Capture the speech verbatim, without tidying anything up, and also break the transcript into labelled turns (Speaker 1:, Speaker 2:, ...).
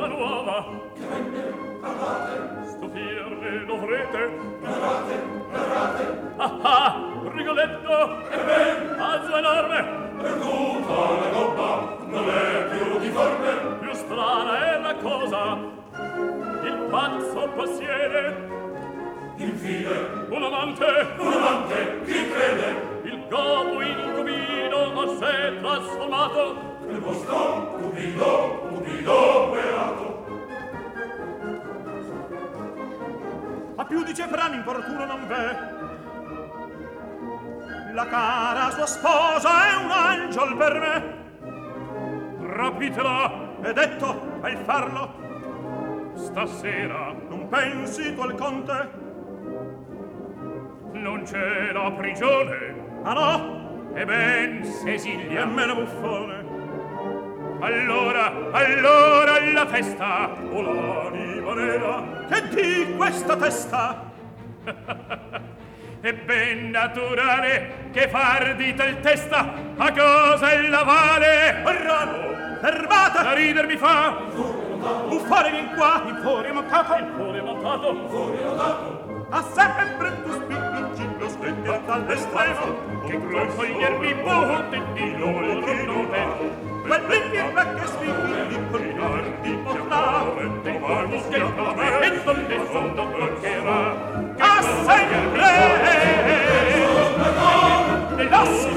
Speaker 1: nuova. Che venne, parlate. Stupirne dovrete. Narrate, narrate. Ah ah, Rigoletto. E ben, azzo enorme. Perduta la gobba, non è più difforme. Più strana è la cosa. Il pazzo possiede. Infine, un amante, un amante, chi crede? Il gobo in cupido a sé trasformato. Nel vostro cupido, cupido beato.
Speaker 2: A più di Cefrano importuno non v'è. La cara sua sposa è un angel per me.
Speaker 1: Rapitela.
Speaker 2: È detto, al farlo.
Speaker 1: Stasera.
Speaker 2: Non pensi tu al conte?
Speaker 1: Non c'è la prigione.
Speaker 2: Ah no?
Speaker 1: E ben Cecilia.
Speaker 2: E meno buffone.
Speaker 1: Allora, allora la festa.
Speaker 2: O l'anima nera. Che di questa testa?
Speaker 1: È ben naturale che far di tal testa a cosa ella vale.
Speaker 2: Rano, fermata.
Speaker 1: Da rider mi fa.
Speaker 2: Buffone vien qua.
Speaker 1: In fuori montato. In fuori montato. In fuori montato.
Speaker 2: A sempre tu spingi lo stende dall'estremo.
Speaker 1: Che non cogliermi buote di loro nome.
Speaker 2: Quel brinchilla che spingi con arti portare.
Speaker 1: Dei mani che come e donde sono toccherà.
Speaker 2: A sempre! E la